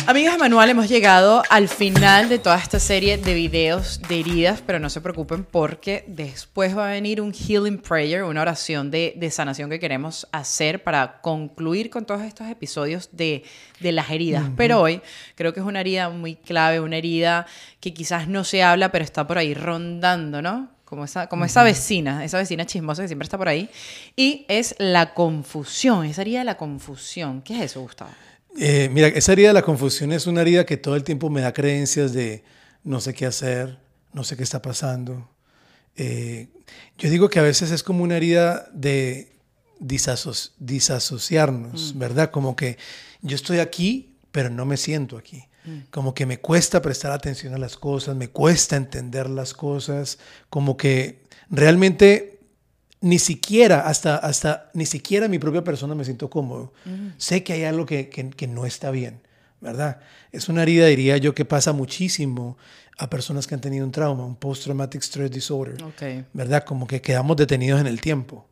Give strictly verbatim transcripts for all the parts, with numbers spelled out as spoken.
Amigos de Manual, hemos llegado al final de toda esta serie de videos de heridas, pero no se preocupen porque después va a venir un healing prayer, una oración de, de sanación que queremos hacer para concluir con todos estos episodios de, de las heridas. Uh-huh. Pero hoy creo que es una herida muy clave, una herida que quizás no se habla, pero está por ahí rondando, ¿no? Como esa, como esa vecina, esa vecina chismosa que siempre está por ahí. Y es la confusión, esa herida de la confusión. ¿Qué es eso, Gustavo? Eh, mira, esa herida de la confusión es una herida que todo el tiempo me da creencias de no sé qué hacer, no sé qué está pasando. Eh, yo digo que a veces es como una herida de disaso- disasociarnos, mm. ¿verdad? Como que yo estoy aquí, pero no me siento aquí. Mm. Como que me cuesta prestar atención a las cosas, me cuesta entender las cosas, como que realmente... Ni siquiera, hasta, hasta, ni siquiera mi propia persona me siento cómodo. Uh-huh. Sé que hay algo que, que, que no está bien, ¿verdad? Es una herida, diría yo, que pasa muchísimo a personas que han tenido un trauma, un post-traumatic stress disorder, okay. ¿verdad? Como que quedamos detenidos en el tiempo.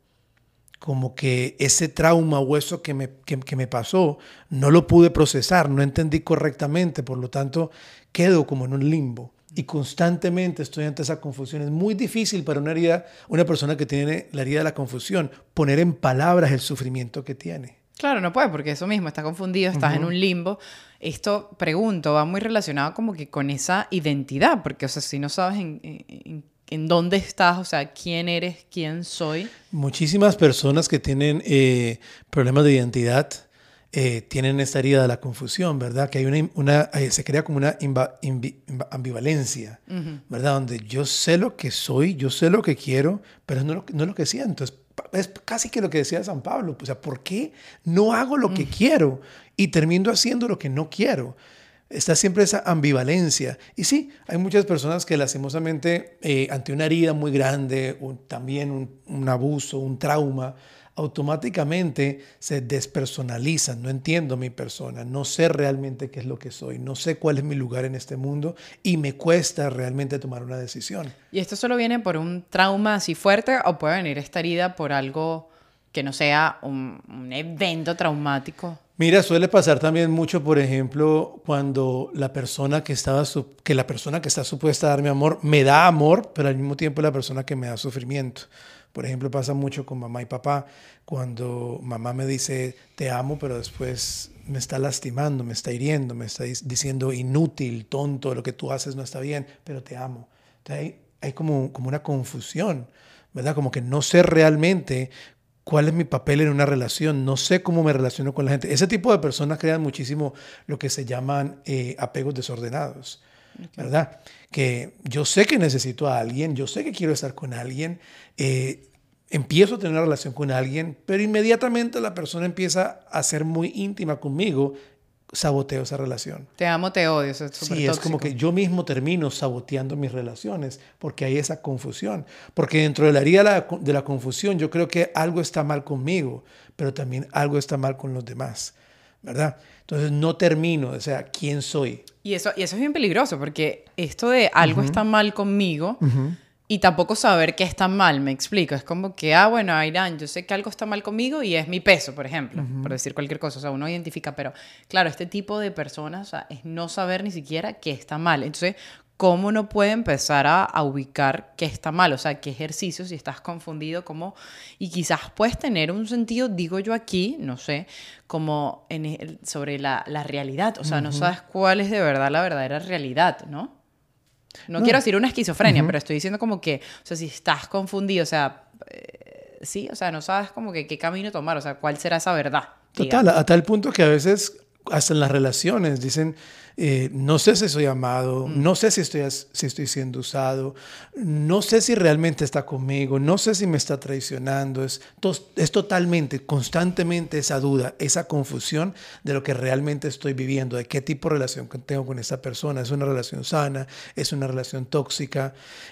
Como que ese trauma o eso que me, que, que me pasó, no lo pude procesar, no entendí correctamente, por lo tanto, quedo como en un limbo. Y constantemente estoy ante esa confusión. Es muy difícil para una, herida, una persona que tiene la herida de la confusión poner en palabras el sufrimiento que tiene. Claro, no puede, porque eso mismo, estás confundido, estás uh-huh. en un limbo. Esto, pregunto, va muy relacionado como que con esa identidad, porque, o sea, si no sabes en, en, en dónde estás, o sea, quién eres, quién soy. Muchísimas personas que tienen eh, problemas de identidad Eh, tienen esta herida de la confusión, ¿verdad? Que hay una, una eh, se crea como una imba, imbi, ambivalencia, uh-huh. ¿verdad? Donde yo sé lo que soy, yo sé lo que quiero, pero no, no es lo que siento. Es, es casi que lo que decía San Pablo. O sea, ¿por qué no hago lo que uh-huh. quiero y termino haciendo lo que no quiero? Está siempre esa ambivalencia. Y sí, hay muchas personas que lastimosamente eh, ante una herida muy grande, un, también un, un abuso, un trauma, automáticamente se despersonalizan. No entiendo mi persona, no sé realmente qué es lo que soy, no sé cuál es mi lugar en este mundo y me cuesta realmente tomar una decisión. ¿Y esto solo viene por un trauma así fuerte o puede venir esta herida por algo que no sea un, un evento traumático? Mira, suele pasar también mucho, por ejemplo, cuando la persona que estaba que la persona que está supuesta a darme amor me da amor, pero al mismo tiempo la persona que me da sufrimiento. Por ejemplo, pasa mucho con mamá y papá, cuando mamá me dice te amo, pero después me está lastimando, me está hiriendo, me está diciendo inútil, tonto, lo que tú haces no está bien, pero te amo. Entonces hay, hay como, como una confusión, ¿verdad? Como que no sé realmente cuál es mi papel en una relación, no sé cómo me relaciono con la gente. Ese tipo de personas crean muchísimo lo que se llaman eh, apegos desordenados, okay. ¿verdad? Que yo sé que necesito a alguien, yo sé que quiero estar con alguien, eh, empiezo a tener una relación con alguien, pero inmediatamente la persona empieza a ser muy íntima conmigo, saboteo esa relación. Te amo, te odio. Eso es súper sí, tóxico. Es como que yo mismo termino saboteando mis relaciones porque hay esa confusión. Porque dentro de la herida de la, de la confusión yo creo que algo está mal conmigo, pero también algo está mal con los demás, ¿verdad? Entonces no termino, o sea, ¿quién soy? Y eso, y eso es bien peligroso porque esto de algo uh-huh. está mal conmigo... Uh-huh. Y tampoco saber qué está mal, me explico. Es como que, ah, bueno, Airán, yo sé que algo está mal conmigo y es mi peso, por ejemplo, uh-huh. por decir cualquier cosa. O sea, uno identifica, pero claro, este tipo de personas, o sea, es no saber ni siquiera qué está mal. Entonces, ¿cómo uno puede empezar a, a ubicar qué está mal? O sea, qué ejercicio, si estás confundido, cómo... Y quizás puedes tener un sentido, digo yo aquí, no sé, como en el, sobre la, la realidad. O sea, uh-huh. no sabes cuál es de verdad la verdadera realidad, ¿no? No, no quiero decir una esquizofrenia, uh-huh. pero estoy diciendo como que, o sea, si estás confundido, o sea, eh, sí, o sea, no sabes como que qué camino tomar, o sea, cuál será esa verdad. Total, digamos. A tal punto que a veces, hasta en las relaciones, dicen, eh, no sé si soy amado, mm. no sé si estoy, si estoy siendo usado, no sé si realmente está conmigo, no sé si me está traicionando. Es, to- es totalmente, constantemente esa duda, esa confusión de lo que realmente estoy viviendo, de qué tipo de relación tengo con esta persona. ¿Es una relación sana? ¿Es una relación tóxica?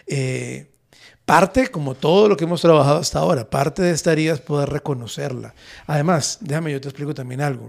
Eh, Parte, como todo lo que hemos trabajado hasta ahora, parte de esta herida es poder reconocerla. Además, déjame, yo te explico también algo.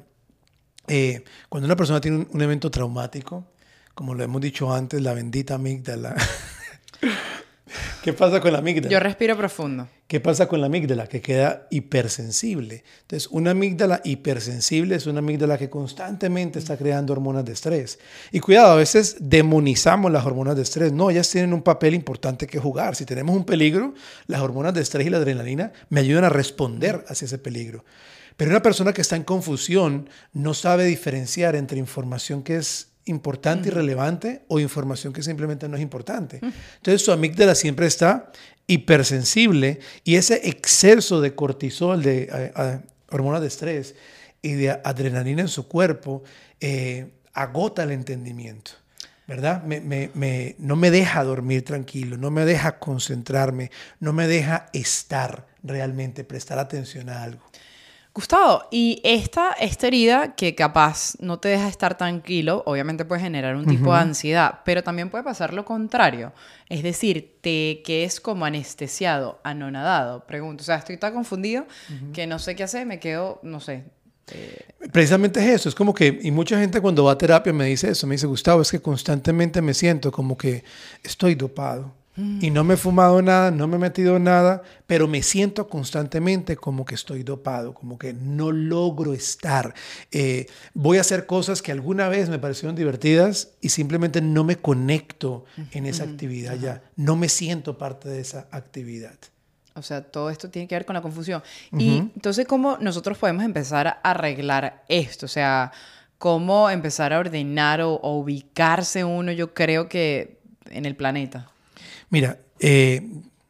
Eh, cuando una persona tiene un, un evento traumático, como lo hemos dicho antes, la bendita amígdala, ¿Qué pasa con la amígdala? Yo respiro profundo. ¿Qué pasa con la amígdala? Que queda hipersensible. Entonces, una amígdala hipersensible es una amígdala que constantemente está creando hormonas de estrés. Y cuidado, a veces demonizamos las hormonas de estrés. No, ellas tienen un papel importante que jugar. Si tenemos un peligro, las hormonas de estrés y la adrenalina me ayudan a responder hacia ese peligro. Pero una persona que está en confusión no sabe diferenciar entre información que es importante y relevante o información que simplemente no es importante. Entonces su amígdala siempre está hipersensible y ese exceso de cortisol, de a, a, hormonas de estrés y de adrenalina en su cuerpo eh, agota el entendimiento, ¿verdad? Me, me, me, no me deja dormir tranquilo, no me deja concentrarme, no me deja estar realmente, prestar atención a algo. Gustavo, y esta, esta herida que capaz no te deja estar tranquilo, obviamente puede generar un tipo uh-huh. de ansiedad, pero también puede pasar lo contrario. Es decir, te quedes como anestesiado, anonadado. Pregunto, o sea, estoy tan confundido uh-huh. que no sé qué hacer, me quedo, no sé. Eh... Precisamente es eso, es como que, y mucha gente cuando va a terapia me dice eso, me dice, Gustavo, es que constantemente me siento como que estoy dopado. Y no me he fumado nada, no me he metido nada, pero me siento constantemente como que estoy dopado, como que no logro estar. Eh, voy a hacer cosas que alguna vez me parecieron divertidas y simplemente no me conecto en esa actividad uh-huh. ya. No me siento parte de esa actividad. O sea, todo esto tiene que ver con la confusión. Uh-huh. Y entonces, ¿cómo nosotros podemos empezar a arreglar esto? O sea, ¿cómo empezar a ordenar o, o ubicarse uno, yo creo que en el planeta? Mira, eh,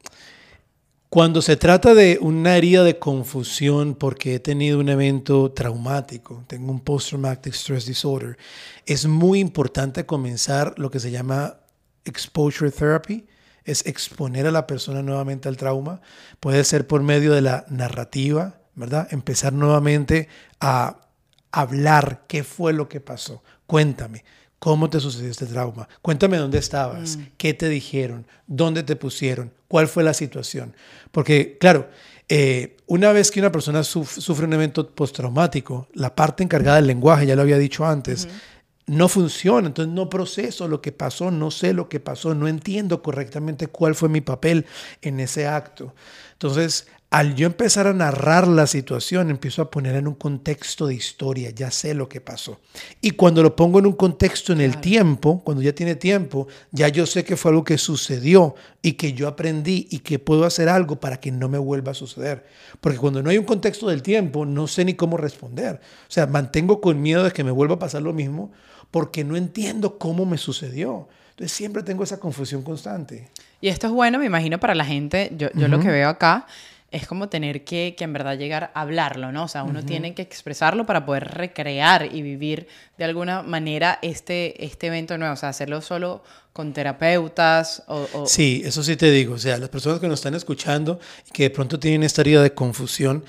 cuando se trata de una herida de confusión porque he tenido un evento traumático, tengo un post-traumatic stress disorder, es muy importante comenzar lo que se llama exposure therapy, es exponer a la persona nuevamente al trauma. Puede ser por medio de la narrativa, ¿verdad? Empezar nuevamente a hablar qué fue lo que pasó. Cuéntame. ¿Cómo te sucedió este trauma? Cuéntame dónde estabas, mm. qué te dijeron, dónde te pusieron, cuál fue la situación. Porque, claro, eh, una vez que una persona suf- sufre un evento postraumático, la parte encargada del lenguaje, ya lo había dicho antes, uh-huh. no funciona. Entonces no proceso lo que pasó, no sé lo que pasó, no entiendo correctamente cuál fue mi papel en ese acto. Entonces, al yo empezar a narrar la situación, empiezo a poner en un contexto de historia, ya sé lo que pasó. Y cuando lo pongo en un contexto en el claro. tiempo, cuando ya tiene tiempo, ya yo sé que fue algo que sucedió y que yo aprendí y que puedo hacer algo para que no me vuelva a suceder. Porque cuando no hay un contexto del tiempo, no sé ni cómo responder. O sea, mantengo con miedo de que me vuelva a pasar lo mismo porque no entiendo cómo me sucedió. Entonces siempre tengo esa confusión constante. Y esto es bueno, me imagino, para la gente. Yo, yo uh-huh. lo que veo acá es como tener que, que en verdad llegar a hablarlo, ¿no? O sea, uno uh-huh. tiene que expresarlo para poder recrear y vivir de alguna manera este, este evento nuevo. O sea, hacerlo solo con terapeutas o, o... Sí, eso sí te digo. O sea, las personas que nos están escuchando y que de pronto tienen esta herida de confusión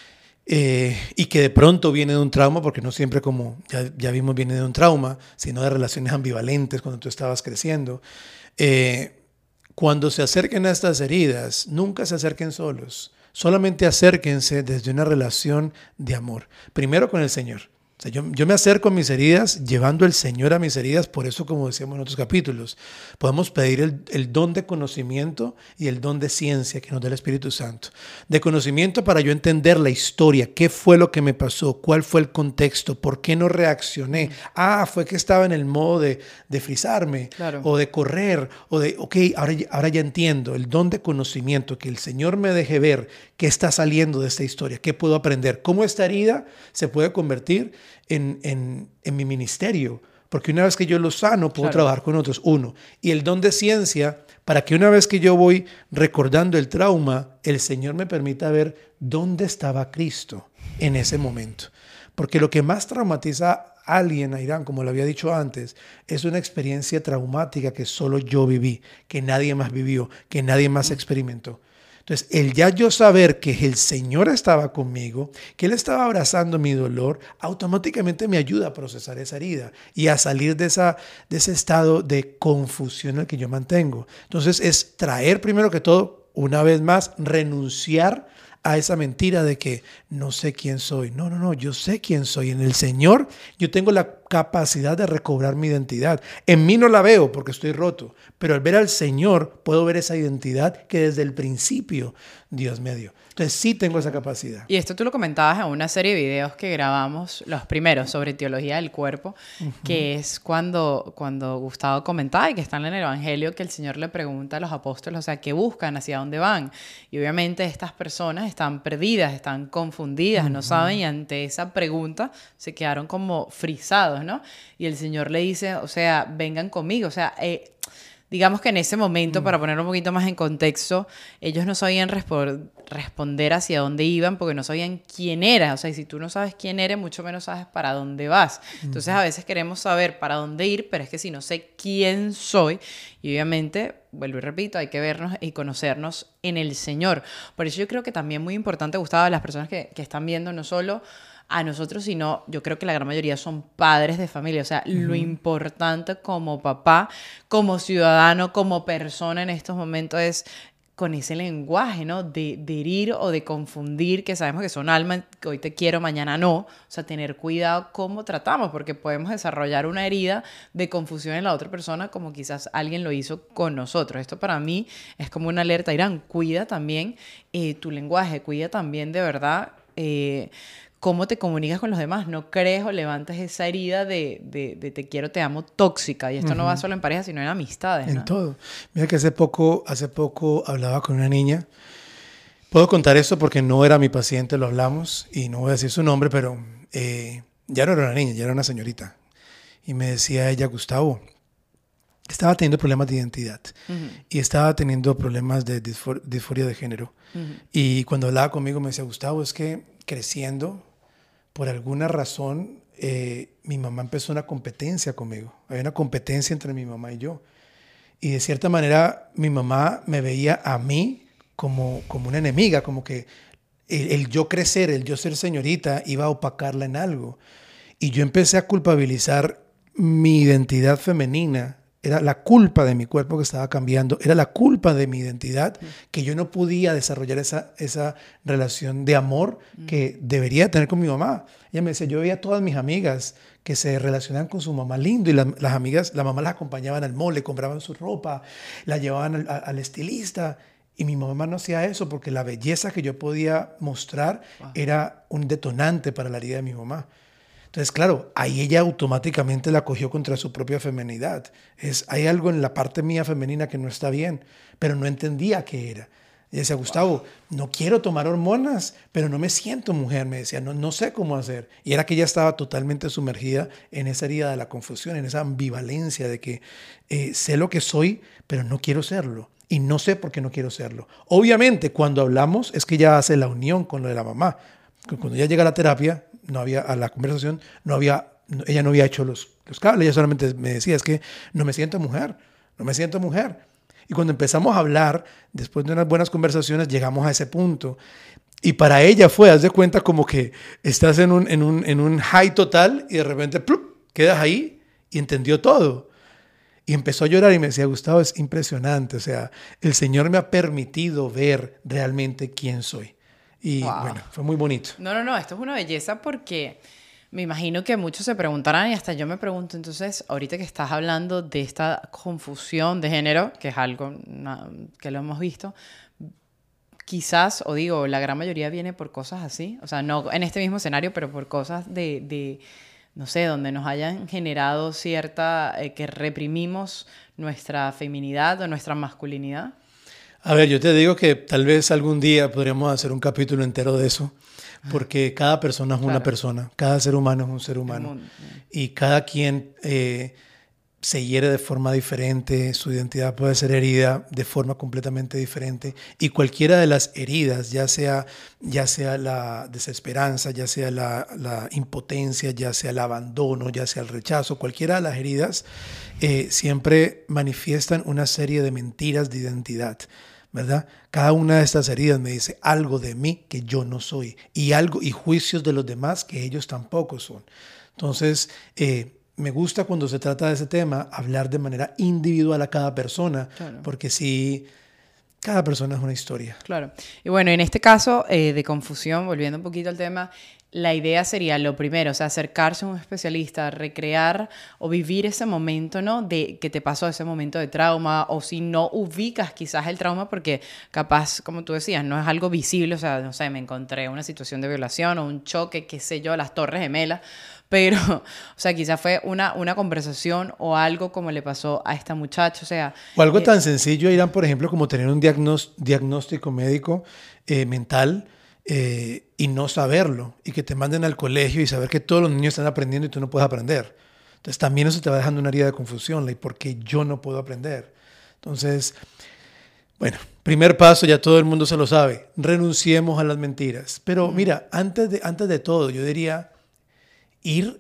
eh, y que de pronto viene de un trauma, porque no siempre, como ya, ya vimos, viene de un trauma, sino de relaciones ambivalentes cuando tú estabas creciendo. Eh, cuando se acerquen a estas heridas, nunca se acerquen solos. Solamente acérquense desde una relación de amor. Primero con el Señor. O sea, yo, yo me acerco a mis heridas llevando el Señor a mis heridas. Por eso, como decíamos en otros capítulos, podemos pedir el, el don de conocimiento y el don de ciencia que nos da el Espíritu Santo. De conocimiento para yo entender la historia, qué fue lo que me pasó, cuál fue el contexto, por qué no reaccioné. Ah, fue que estaba en el modo de, de frizarme claro. o de correr o de, ok, ahora, ahora ya entiendo. El don de conocimiento, que el Señor me deje ver qué está saliendo de esta historia, qué puedo aprender, cómo esta herida se puede convertir En, en, en mi ministerio, porque una vez que yo lo sano puedo claro. trabajar con otros, uno, y el don de ciencia para que una vez que yo voy recordando el trauma, el Señor me permita ver dónde estaba Cristo en ese momento, porque lo que más traumatiza a alguien, Airán, como lo había dicho antes, es una experiencia traumática que solo yo viví, que nadie más vivió, que nadie más experimentó. Entonces, el ya yo saber que el Señor estaba conmigo, que Él estaba abrazando mi dolor, automáticamente me ayuda a procesar esa herida y a salir de, esa, de ese estado de confusión en el que yo mantengo. Entonces, es traer primero que todo, una vez más, renunciar a esa mentira de que no sé quién soy. No, no, no, yo sé quién soy. En el Señor yo tengo la capacidad de recobrar mi identidad. En mí no la veo porque estoy roto, pero al ver al Señor puedo ver esa identidad que desde el principio Dios me dio. Entonces sí tengo esa capacidad. Y esto tú lo comentabas en una serie de videos que grabamos, los primeros, sobre teología del cuerpo, uh-huh. que es cuando, cuando Gustavo comentaba, y que están en el Evangelio, que el Señor le pregunta a los apóstoles, o sea, ¿qué buscan? ¿Hacia dónde van? Y obviamente estas personas están perdidas, están confundidas, uh-huh. no saben, y ante esa pregunta se quedaron como frisados, ¿no? Y el Señor le dice, o sea, vengan conmigo, o sea... Eh, Digamos que en ese momento, mm. para ponerlo un poquito más en contexto, ellos no sabían respo- responder hacia dónde iban porque no sabían quién era. O sea, y si tú no sabes quién eres, mucho menos sabes para dónde vas. Mm. Entonces, a veces queremos saber para dónde ir, pero es que si no sé quién soy, y obviamente, vuelvo y repito, hay que vernos y conocernos en el Señor. Por eso yo creo que también muy importante, Gustavo, a las personas que, que están viendo no solo a nosotros, sino yo creo que la gran mayoría son padres de familia. O sea, uh-huh. lo importante como papá, como ciudadano, como persona en estos momentos es con ese lenguaje, ¿no? De, de herir o de confundir, que sabemos que son almas, que hoy te quiero, mañana no. O sea, tener cuidado cómo tratamos, porque podemos desarrollar una herida de confusión en la otra persona como quizás alguien lo hizo con nosotros. Esto para mí es como una alerta. Irán, cuida también eh, tu lenguaje, cuida también de verdad... Eh, cómo te comunicas con los demás, no crees o levantes esa herida de, de, de te quiero, te amo tóxica, y esto uh-huh. no va solo en pareja, sino en amistades, en ¿no? todo. Mira que hace poco, hace poco hablaba con una niña, puedo contar esto porque no era mi paciente, lo hablamos, y no voy a decir su nombre, pero eh, ya no era una niña, ya era una señorita, y me decía ella, Gustavo, estaba teniendo problemas de identidad, uh-huh. y estaba teniendo problemas de disfor- disforia de género, uh-huh. y cuando hablaba conmigo me decía, Gustavo, es que creciendo, por alguna razón, eh, mi mamá empezó una competencia conmigo. Había una competencia entre mi mamá y yo. Y de cierta manera, mi mamá me veía a mí como, como una enemiga, como que el, el yo crecer, el yo ser señorita, iba a opacarla en algo. Y yo empecé a culpabilizar mi identidad femenina. Era la culpa de mi cuerpo que estaba cambiando, era la culpa de mi identidad, que yo no podía desarrollar esa, esa relación de amor que debería tener con mi mamá. Ella me decía, yo veía a todas mis amigas que se relacionaban con su mamá lindo, y la, las amigas, la mamá las acompañaban al mall, le compraban su ropa, la llevaban al, a, al estilista, y mi mamá no hacía eso porque la belleza que yo podía mostrar wow. era un detonante para la herida de mi mamá. Entonces, claro, ahí ella automáticamente la cogió contra su propia feminidad. Es, hay algo en la parte mía femenina que no está bien, pero no entendía qué era. Y decía, Gustavo, wow. no quiero tomar hormonas, pero no me siento mujer, me decía, no, no sé cómo hacer. Y era que ella estaba totalmente sumergida en esa herida de la confusión, en esa ambivalencia de que eh, sé lo que soy, pero no quiero serlo. Y no sé por qué no quiero serlo. Obviamente, cuando hablamos, es que ella hace la unión con lo de la mamá. Cuando ella llega a la terapia, no había, a la conversación, no había, no, ella no había hecho los, los cables, ella solamente me decía, es que no me siento mujer, no me siento mujer. Y cuando empezamos a hablar, después de unas buenas conversaciones, llegamos a ese punto. Y para ella fue, haz de cuenta como que estás en un, en un, en un high total y de repente ¡plup!, quedas ahí y entendió todo. Y empezó a llorar y me decía, Gustavo, es impresionante, o sea, el Señor me ha permitido ver realmente quién soy. Y wow. bueno, fue muy bonito. No, no, no, esto es una belleza porque me imagino que muchos se preguntarán, y hasta yo me pregunto, entonces, ahorita que estás hablando de esta confusión de género, que es algo una, que lo hemos visto, quizás, o digo, la gran mayoría viene por cosas así, o sea, no en este mismo escenario, pero por cosas de, de no sé, donde nos hayan generado cierta, eh, que reprimimos nuestra feminidad o nuestra masculinidad. A ver, yo te digo que tal vez algún día podríamos hacer un capítulo entero de eso, porque cada persona es una claro. persona, cada ser humano es un ser humano, y cada quien eh, se hiere de forma diferente, su identidad puede ser herida de forma completamente diferente, y cualquiera de las heridas, ya sea, ya sea la desesperanza, ya sea la, la impotencia, ya sea el abandono, ya sea el rechazo, cualquiera de las heridas eh, siempre manifiestan una serie de mentiras de identidad, ¿verdad? Cada una de estas heridas me dice algo de mí que yo no soy, y algo y juicios de los demás que ellos tampoco son. Entonces, eh, me gusta cuando se trata de ese tema hablar de manera individual a cada persona, claro. porque si, Cada persona es una historia. Claro. Y bueno, en este caso eh, de confusión, volviendo un poquito al tema, la idea sería lo primero, o sea, acercarse a un especialista, recrear o vivir ese momento, ¿no? De que te pasó ese momento de trauma, o si no ubicas quizás el trauma, porque capaz, como tú decías, no es algo visible, o sea, no sé, me encontré una situación de violación o un choque, qué sé yo, las Torres Gemelas, pero, o sea, quizás fue una, una conversación o algo como le pasó a esta muchacha, o sea... O algo eh, tan sencillo, Irán, por ejemplo, como tener un diagnos- diagnóstico médico eh, mental eh, y no saberlo, y que te manden al colegio y saber que todos los niños están aprendiendo y tú no puedes aprender. Entonces también eso te va dejando una herida de confusión, ¿y por qué yo no puedo aprender? Entonces, bueno, primer paso, ya todo el mundo se lo sabe, renunciemos a las mentiras. Pero mira, antes de, antes de todo, yo diría ir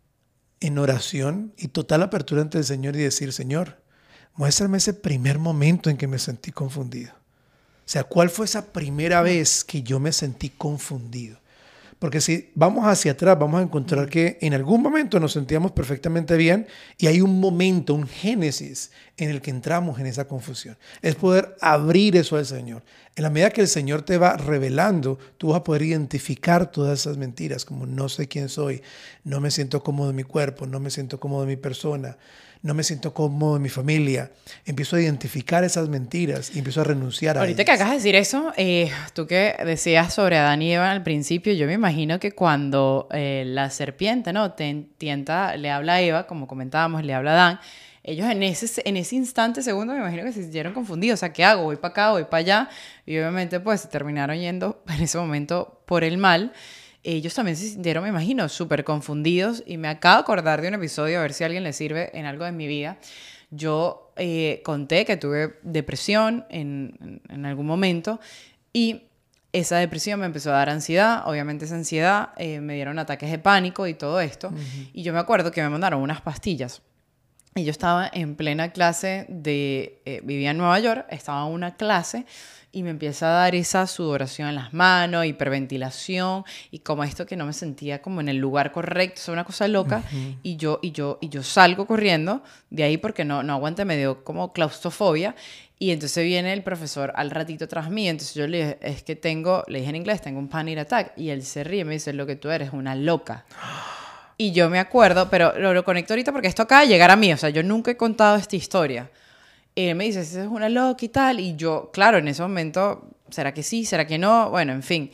en oración y total apertura ante el Señor y decir, Señor, muéstrame ese primer momento en que me sentí confundido. O sea, ¿cuál fue esa primera vez que yo me sentí confundido? Porque si vamos hacia atrás, vamos a encontrar que en algún momento nos sentíamos perfectamente bien y hay un momento, un génesis en el que entramos en esa confusión. Es poder abrir eso al Señor. En la medida que el Señor te va revelando, tú vas a poder identificar todas esas mentiras, como no sé quién soy, no me siento cómodo en mi cuerpo, no me siento cómodo en mi persona, no me siento cómodo en mi familia. Empiezo a identificar esas mentiras y empiezo a renunciar a Ahorita ellas. que acabas de decir eso, eh, tú que decías sobre Adán y Eva al principio, yo me imagino que cuando eh, la serpiente, ¿no? Te tienta, le habla a Eva, como comentábamos, le habla a Adán, ellos en ese, en ese instante, segundo, me imagino que se sintieron confundidos. O sea, ¿qué hago? ¿Voy para acá? ¿Voy para allá? Y obviamente, pues, se terminaron yendo en ese momento por el mal. Ellos también se sintieron, me imagino, súper confundidos. Y me acabo de acordar de un episodio, a ver si a alguien le sirve en algo de mi vida. Yo eh, conté que tuve depresión en, en, en algún momento y esa depresión me empezó a dar ansiedad. Obviamente esa ansiedad eh, me dieron ataques de pánico y todo esto. Uh-huh. Y yo me acuerdo que me mandaron unas pastillas. Y yo estaba en plena clase de... Eh, vivía en Nueva York, estaba en una clase y me empieza a dar esa sudoración en las manos, hiperventilación y como esto que no me sentía como en el lugar correcto, es una cosa loca. Uh-huh. y, yo, y, yo, y yo salgo corriendo de ahí porque no, no aguanté, me dio como claustrofobia. Y entonces viene el profesor al ratito tras mí, entonces yo le dije, es que tengo, le dije en inglés, tengo un panic attack. Y él se ríe y me dice, lo que tú eres, una loca. Y yo me acuerdo, pero lo, lo conecto ahorita porque esto acaba de llegar a mí, o sea, yo nunca he contado esta historia. Y él me dice, esa es una loca y tal, y yo, claro, en ese momento, ¿será que sí? ¿Será que no? Bueno, en fin.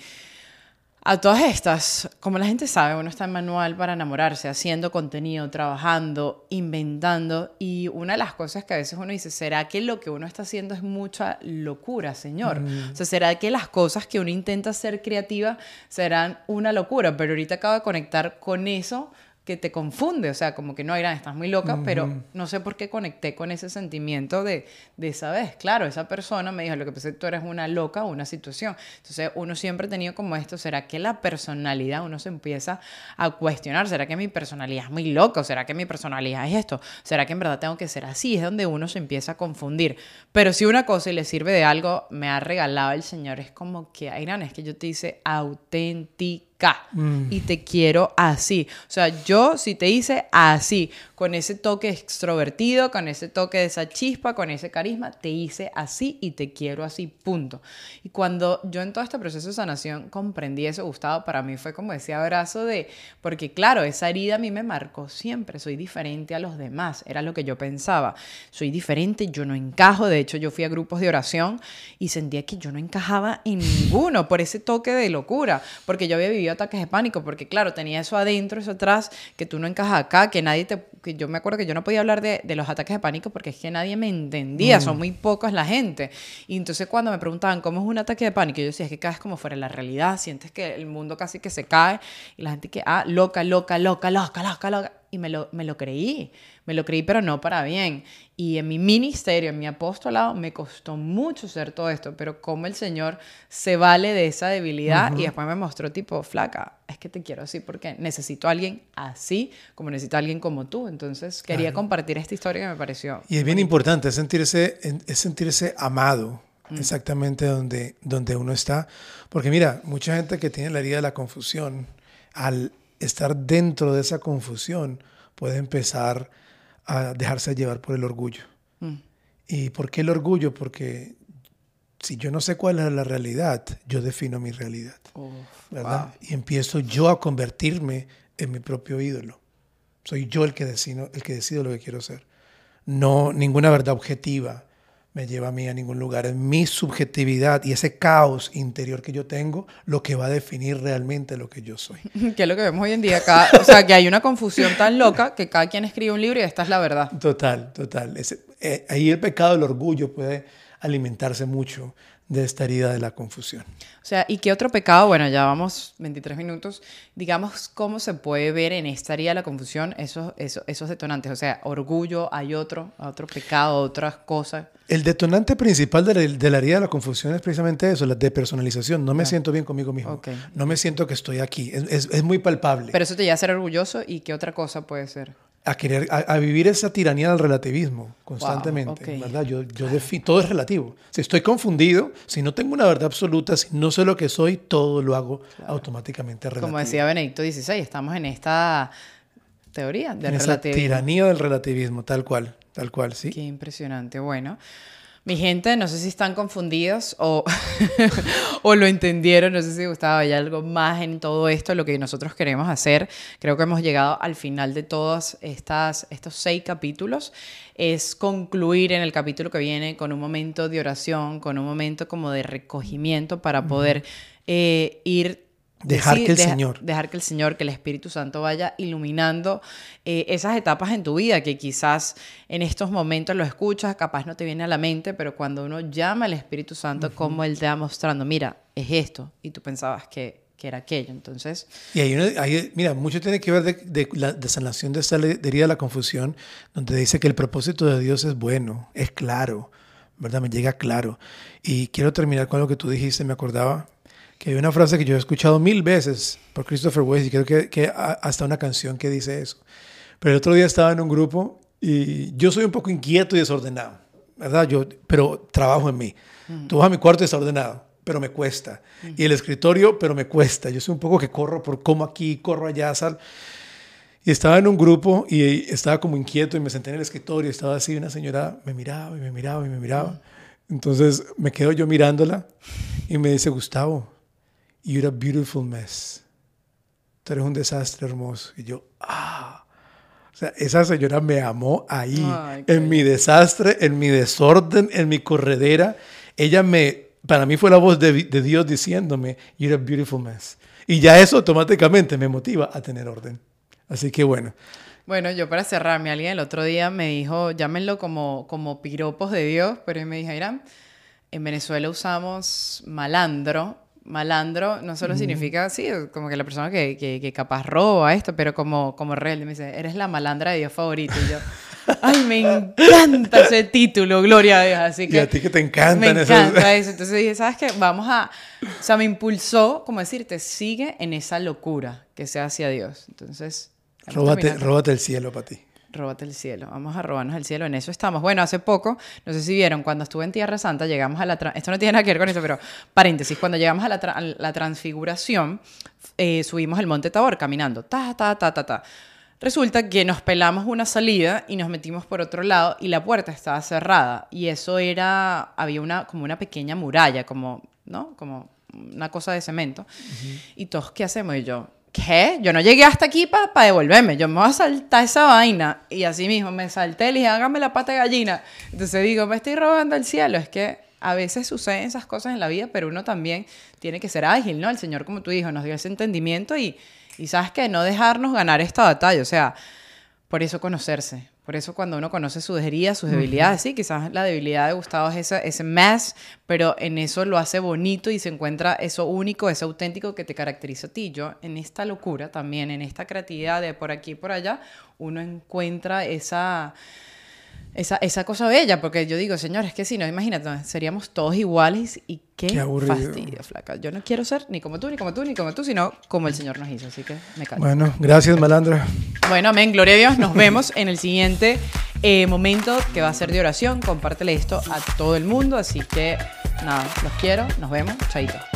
A todas estas, como la gente sabe, uno está en manual para enamorarse, haciendo contenido, trabajando, inventando, y una de las cosas que a veces uno dice, ¿será que lo que uno está haciendo es mucha locura, señor? Mm. O sea, ¿será que las cosas que uno intenta ser creativa serán una locura? Pero ahorita acabo de conectar con eso que te confunde, o sea, como que no, Irán, estás muy loca, uh-huh. pero no sé por qué conecté con ese sentimiento de, de esa vez. Claro, esa persona me dijo, lo que pasa es que tú eres una loca o una situación. Entonces, uno siempre ha tenido como esto, ¿será que la personalidad, uno se empieza a cuestionar, ¿será que mi personalidad es muy loca? ¿O será que mi personalidad es esto? ¿Será que en verdad tengo que ser así? Es donde uno se empieza a confundir. Pero si una cosa y le sirve de algo, me ha regalado el Señor, es como que, Irán, es que yo te hice auténtica. Mm. Y te quiero así. O sea, yo si te hice así, con ese toque extrovertido, con ese toque de esa chispa, con ese carisma, te hice así y te quiero así, punto. Y cuando yo en todo este proceso de sanación comprendí eso, Gustavo, para mí fue como ese abrazo de, porque claro, esa herida a mí me marcó siempre, soy diferente a los demás, era lo que yo pensaba, soy diferente, yo no encajo, de hecho yo fui a grupos de oración y sentía que yo no encajaba en ninguno por ese toque de locura, porque yo había vivido ataques de pánico, porque claro, tenía eso adentro, eso atrás, que tú no encajas acá, que nadie te... Que yo me acuerdo que yo no podía hablar de, de los ataques de pánico porque es que nadie me entendía, mm. son muy pocos la gente. Y entonces cuando me preguntaban cómo es un ataque de pánico, yo decía, es que caes como fuera de la realidad, sientes que el mundo casi que se cae, y la gente que, ah, loca, loca, loca, loca, loca, loca. Y me lo, me lo creí, me lo creí, pero no para bien. Y en mi ministerio, en mi apostolado, me costó mucho hacer todo esto, pero como el Señor se vale de esa debilidad uh-huh. y después me mostró tipo, flaca, es que te quiero así porque necesito a alguien así, como necesito a alguien como tú. Entonces quería claro. compartir esta historia que me pareció. Y es bien bonito. Importante, es sentirse, es sentirse amado. Mm. Exactamente donde, donde uno está. Porque mira, mucha gente que tiene la herida de la confusión, al estar dentro de esa confusión, puede empezar a dejarse llevar por el orgullo. Mm. ¿Y por qué el orgullo? Porque si yo no sé cuál es la realidad, yo defino mi realidad, Uf, ¿verdad? wow. Y empiezo yo a convertirme en mi propio ídolo. Soy yo el que decido, el que decido lo que quiero ser. No, ninguna verdad objetiva me lleva a mí a ningún lugar. Es mi subjetividad y ese caos interior que yo tengo lo que va a definir realmente lo que yo soy. Que es lo que vemos hoy en día. Cada, o sea, que hay una confusión tan loca que cada quien escribe un libro y esta es la verdad. Total, total. Ese, eh, ahí el pecado del orgullo puede alimentarse mucho de esta herida de la confusión. O sea, ¿y qué otro pecado? Bueno, ya vamos veintitrés minutos. Digamos, ¿cómo se puede ver en esta herida de la confusión esos, esos, esos detonantes? O sea, orgullo, hay otro, otro pecado, otras cosas. El detonante principal de la, de la herida de la confusión es precisamente eso, la depersonalización. No me ah. siento bien conmigo mismo. Okay. No me siento que estoy aquí. Es, es, es muy palpable. Pero eso te lleva a ser orgulloso. ¿Y qué otra cosa puede ser? A querer, a, a vivir esa tiranía del relativismo constantemente, wow, okay. ¿verdad? Yo, yo defi- todo es relativo. Si estoy confundido, si no tengo una verdad absoluta, si no sé lo que soy, todo lo hago claro. automáticamente relativo. Como decía Benedicto dieciséis, estamos en esta teoría del en relativismo. Esa tiranía del relativismo, tal cual, tal cual, sí. Qué impresionante. Bueno, mi gente, no sé si están confundidos o, o lo entendieron, no sé si Gustavo hay algo más en todo esto, lo que nosotros queremos hacer. Creo que hemos llegado al final de todos estas, estos seis capítulos. Es concluir en el capítulo que viene con un momento de oración, con un momento como de recogimiento para poder uh-huh. eh, ir... Dejar decir, que el deja, Señor. Dejar que el Señor, que el Espíritu Santo vaya iluminando eh, esas etapas en tu vida que quizás en estos momentos lo escuchas, capaz no te viene a la mente, pero cuando uno llama al Espíritu Santo, uh-huh. como Él te va mostrando, mira, es esto, y tú pensabas que, que era aquello, entonces... Y hay, una, hay mira, mucho tiene que ver de, de la desanación de esta herida de la confusión, donde dice que el propósito de Dios es bueno, es claro, ¿verdad? Me llega claro. Y quiero terminar con lo que tú dijiste, me acordaba... que hay una frase que yo he escuchado mil veces por Christopher West y creo que, que hasta una canción que dice eso. Pero el otro día estaba en un grupo y yo soy un poco inquieto y desordenado, ¿verdad? Yo, pero trabajo en mí. Mm. Tú vas a mi cuarto desordenado, pero me cuesta. Mm. Y el escritorio, pero me cuesta. Yo soy un poco que corro por como aquí, corro allá, sal. Y estaba en un grupo y estaba como inquieto y me senté en el escritorio y estaba así, una señora me miraba y me miraba y me miraba. Mm. Entonces me quedo yo mirándola y me dice, Gustavo, you're a beautiful mess. Tú eres un desastre hermoso. Y yo, ah. O sea, esa señora me amó ahí, Ay, en mi desastre, en mi desorden, en mi corredera. Ella me, para mí fue la voz de, de Dios diciéndome, you're a beautiful mess. Y ya eso automáticamente me motiva a tener orden. Así que bueno. Bueno, yo para cerrarme, alguien el otro día me dijo, llámenlo como, como piropos de Dios, pero él me dijo, Irán, en Venezuela usamos malandro. Malandro no solo mm. significa, sí, como que la persona que, que, que capaz roba esto, pero como, como rebelde. Me dice, eres la malandra de Dios favorita. Y yo, ay, me encanta ese título, gloria a Dios. Así que y a ti que te encantan me esos... encanta eso. Entonces dije, ¿sabes qué? Vamos a... O sea, me impulsó, como decirte, sigue en esa locura que sea hacia Dios. Entonces... Róbate, róbate el cielo para ti. Róbate el cielo, vamos a robarnos el cielo, en eso estamos. Bueno, hace poco, no sé si vieron, cuando estuve en Tierra Santa, llegamos a la... Tra- Esto no tiene nada que ver con eso, pero paréntesis, cuando llegamos a la, tra- a la transfiguración, eh, subimos el Monte Tabor caminando, ta, ta, ta, ta, ta. Resulta que nos pelamos una salida y nos metimos por otro lado y la puerta estaba cerrada. Y eso era, había una, como una pequeña muralla, como, ¿no? Como una cosa de cemento. Uh-huh. Y todos, ¿qué hacemos? Y yo... ¿Qué? Yo no llegué hasta aquí para pa devolverme. Yo me voy a saltar esa vaina. Y así mismo me salté, le dije, hágame la pata de gallina. Entonces digo, me estoy robando el cielo. Es que a veces suceden esas cosas en la vida, pero uno también tiene que ser ágil, ¿no? El Señor, como tú dijo, nos dio ese entendimiento y, y ¿sabes qué? No dejarnos ganar esta batalla. O sea, por eso conocerse. Por eso cuando uno conoce sus heridas, sus debilidades, uh-huh. sí, quizás la debilidad de Gustavo es ese, ese mess, pero en eso lo hace bonito y se encuentra eso único, eso auténtico que te caracteriza a ti. Yo en esta locura también, en esta creatividad de por aquí y por allá, uno encuentra esa... Esa, esa cosa bella, porque yo digo, señor, es que si no, imagínate, seríamos todos iguales y qué, qué fastidio, flaca. Yo no quiero ser ni como tú, ni como tú, ni como tú, sino como el Señor nos hizo, así que me callo. Bueno, gracias, malandra. Bueno, amén, gloria a Dios. Nos vemos en el siguiente eh, momento que va a ser de oración. Compártele esto a todo el mundo, así que nada, los quiero, nos vemos, chaito.